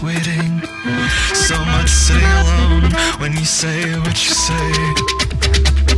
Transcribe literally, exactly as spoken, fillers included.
tweeting. So much sitting alone when you say what you say.